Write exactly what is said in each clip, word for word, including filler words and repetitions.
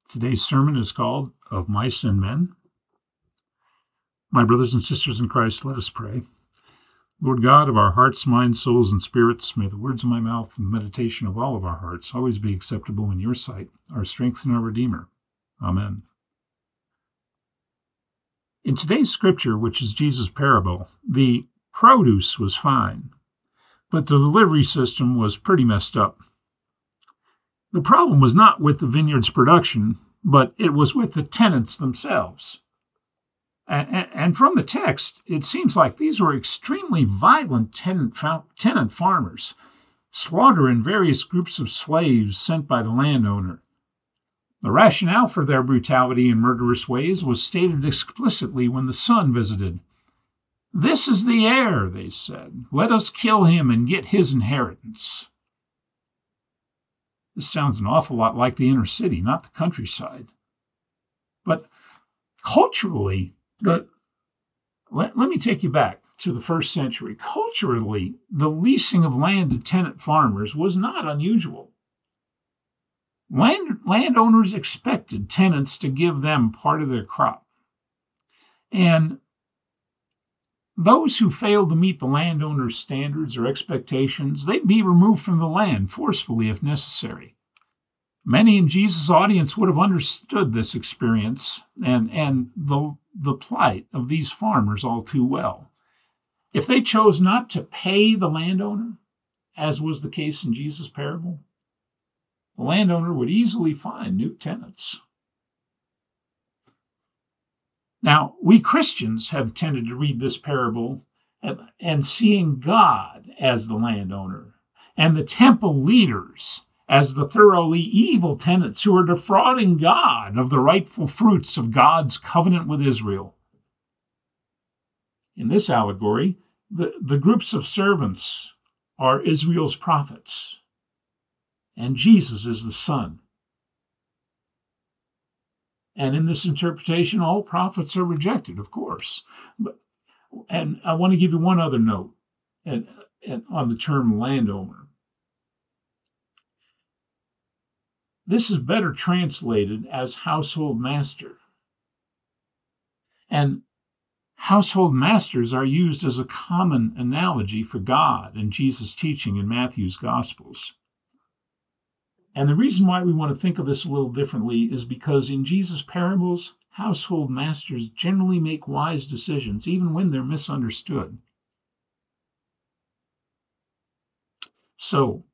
Today's sermon is called Of Mice and Men. My brothers and sisters in Christ, let us pray. Lord God of our hearts, minds, souls, and spirits, may the words of my mouth and the meditation of all of our hearts always be acceptable in your sight, our strength and our Redeemer. Amen. In today's scripture, which is Jesus' parable, the produce was fine, but the delivery system was pretty messed up. The problem was not with the vineyard's production, but it was with the tenants themselves. And, and from the text, it seems like these were extremely violent tenant, tenant farmers, slaughtering various groups of slaves sent by the landowner. The rationale for their brutality and murderous ways was stated explicitly when the son visited. "This is the heir," they said. "Let us kill him and get his inheritance." This sounds an awful lot like the inner city, not the countryside. But culturally, the, let, let me take you back to the first century. Culturally, the leasing of land to tenant farmers was not unusual. Land, landowners expected tenants to give them part of their crop. And those who failed to meet the landowner's standards or expectations, they'd be removed from the land forcefully if necessary. Many in Jesus' audience would have understood this experience and, and the, the plight of these farmers all too well. If they chose not to pay the landowner, as was the case in Jesus' parable, the landowner would easily find new tenants. Now, we Christians have tended to read this parable and, and seeing God as the landowner and the temple leaders as the thoroughly evil tenants who are defrauding God of the rightful fruits of God's covenant with Israel. In this allegory, the, the groups of servants are Israel's prophets, and Jesus is the Son. And in this interpretation, all prophets are rejected, of course. But, and I want to give you one other note and, and on the term landowner. This is better translated as household master. And household masters are used as a common analogy for God in Jesus' teaching in Matthew's Gospels. And the reason why we want to think of this a little differently is because in Jesus' parables, household masters generally make wise decisions, even when they're misunderstood. So,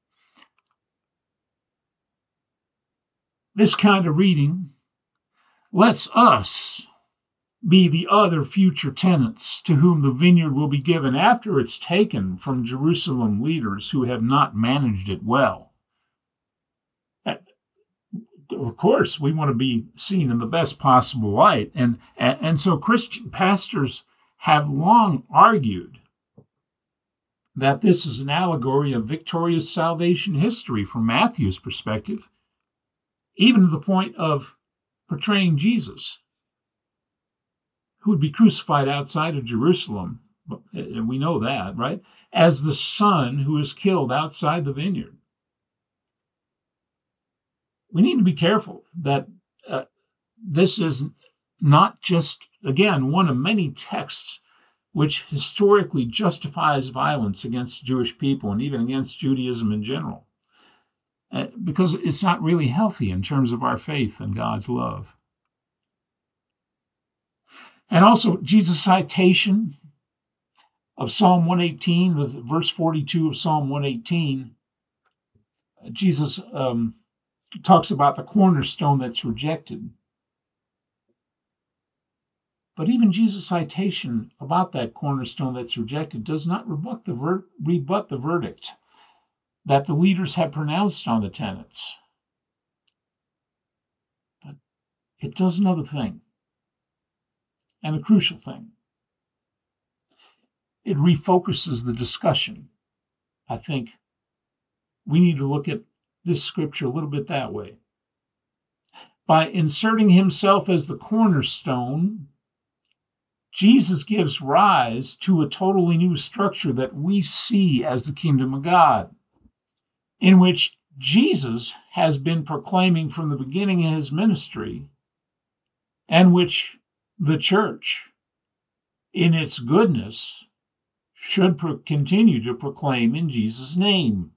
this kind of reading lets us be the other future tenants to whom the vineyard will be given after it's taken from Jerusalem leaders who have not managed it well. Of course, we want to be seen in the best possible light. And, and, and so Christian pastors have long argued that this is an allegory of victorious salvation history from Matthew's perspective, even to the point of portraying Jesus, who would be crucified outside of Jerusalem, and we know that, right, as the son who is killed outside the vineyard. We need to be careful that uh, this is not just, again, one of many texts which historically justifies violence against Jewish people and even against Judaism in general, uh, because it's not really healthy in terms of our faith and God's love. And also, Jesus' citation of Psalm one eighteen, verse forty-two of Psalm one eighteen, Jesus um, talks about the cornerstone that's rejected. But even Jesus' citation about that cornerstone that's rejected does not rebut the, ver- rebut the verdict that the leaders had pronounced on the tenants. But it does another thing, and a crucial thing. It refocuses the discussion. I think we need to look at this scripture a little bit that way. By inserting himself as the cornerstone, Jesus gives rise to a totally new structure that we see as the kingdom of God, in which Jesus has been proclaiming from the beginning of his ministry, and which the church, in its goodness, should pro- continue to proclaim in Jesus' name.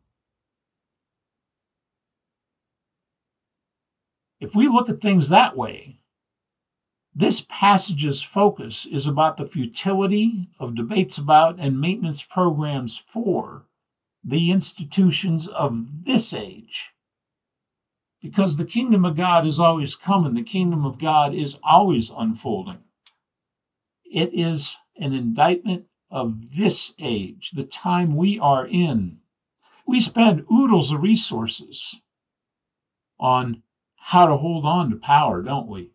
If we look at things that way, this passage's focus is about the futility of debates about and maintenance programs for the institutions of this age. Because the kingdom of God is always coming, the kingdom of God is always unfolding. It is an indictment of this age, the time we are in. We spend oodles of resources on how to hold on to power, don't we?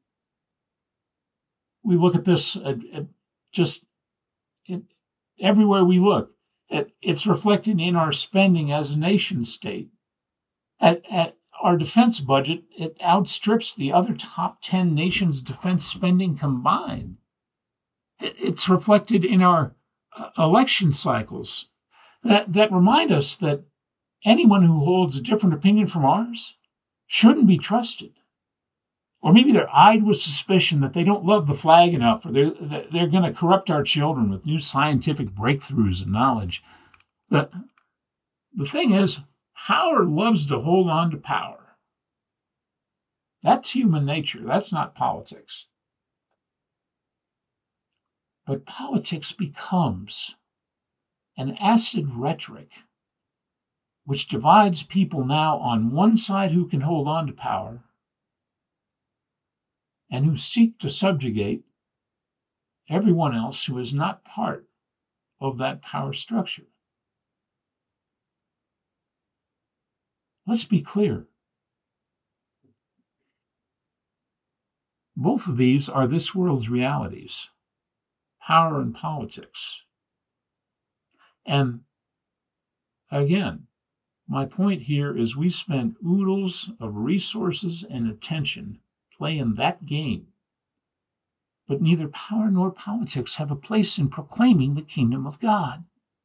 We look at this uh, uh, just it, everywhere we look. It, it's reflected in our spending as a nation state. At, at our defense budget, it outstrips the other top ten nations' defense spending combined. It, it's reflected in our uh, election cycles that, that remind us that anyone who holds a different opinion from ours shouldn't be trusted. Or maybe they're eyed with suspicion that they don't love the flag enough, or they're, they're going to corrupt our children with new scientific breakthroughs and knowledge. The, the thing is, power loves to hold on to power. That's human nature. That's not politics. But politics becomes an acid rhetoric which divides people now on one side who can hold on to power and who seek to subjugate everyone else who is not part of that power structure. Let's be clear. Both of these are this world's realities, power and politics. And again, my point here is we spend oodles of resources and attention playing that game. But neither power nor politics have a place in proclaiming the kingdom of God.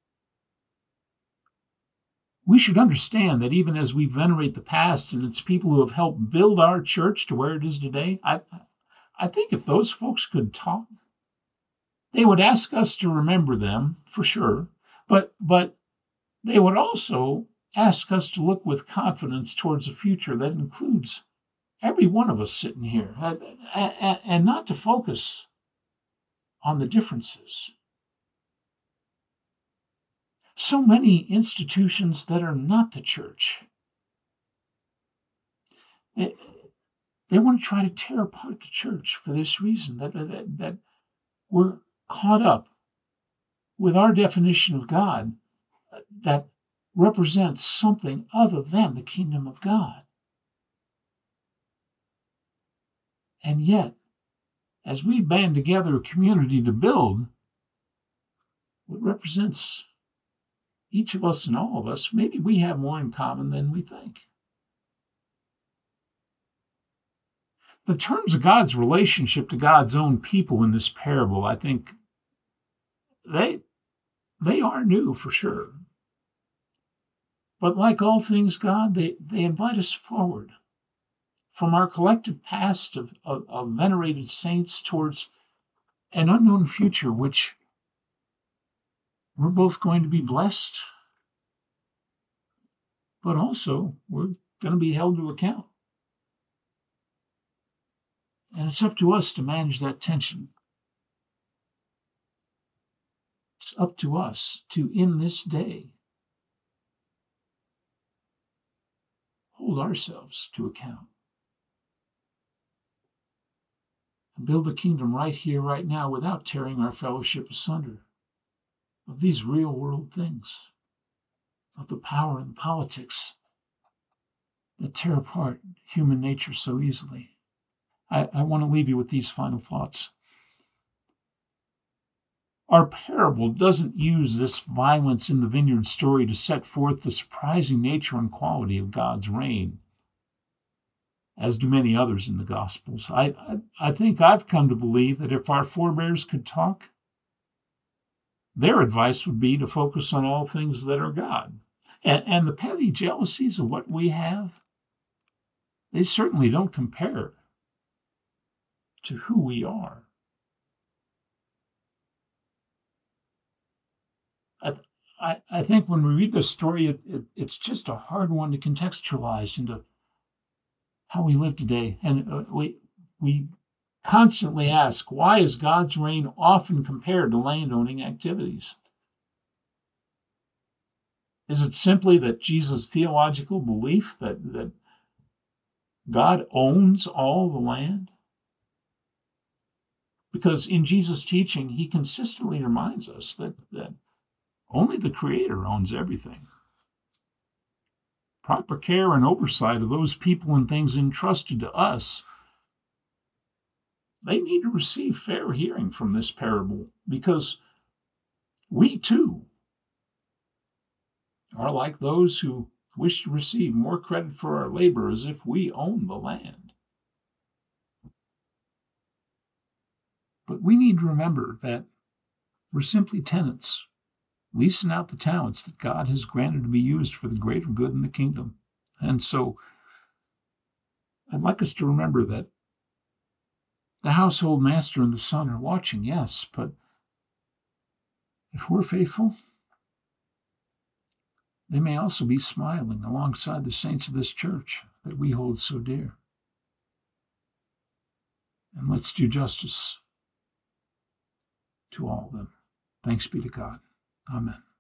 We should understand that even as we venerate the past and its people who have helped build our church to where it is today, I, I think if those folks could talk, they would ask us to remember them, for sure, but, but they would also ask us to look with confidence towards a future that includes every one of us sitting here, and not to focus on the differences. So many institutions that are not the church, they, they want to try to tear apart the church for this reason, that, that, that we're caught up with our definition of God that represents something other than the kingdom of God. And yet, as we band together a community to build what represents each of us and all of us, maybe we have more in common than we think. The terms of God's relationship to God's own people in this parable, I think, they, they are new for sure. But like all things God, they, they invite us forward from our collective past of, of, of venerated saints towards an unknown future, which we're both going to be blessed, but also we're going to be held to account. And it's up to us to manage that tension. It's up to us to, in this day, hold ourselves to account. And build the kingdom right here, right now, without tearing our fellowship asunder of these real world things, of the power and politics that tear apart human nature so easily. I, I want to leave you with these final thoughts. Our parable doesn't use this violence in the vineyard story to set forth the surprising nature and quality of God's reign, as do many others in the Gospels. I, I, I think I've come to believe that if our forebears could talk, their advice would be to focus on all things that are God. And, and the petty jealousies of what we have, they certainly don't compare to who we are. I, I, I think when we read this story, it, it, it's just a hard one to contextualize into how we live today. And uh, we, we constantly ask, why is God's reign often compared to landowning activities? Is it simply that Jesus' theological belief that, that God owns all the land? Because in Jesus' teaching, he consistently reminds us that, that only the Creator owns everything. Proper care and oversight of those people and things entrusted to us, they need to receive fair hearing from this parable, because we too are like those who wish to receive more credit for our labor as if we own the land. But we need to remember that we're simply tenants, leasing out the talents that God has granted to be used for the greater good in the kingdom. And so I'd like us to remember that the household master and the son are watching, yes, but if we're faithful, they may also be smiling alongside the saints of this church that we hold so dear. And let's do justice to all of them. Thanks be to God. Amen.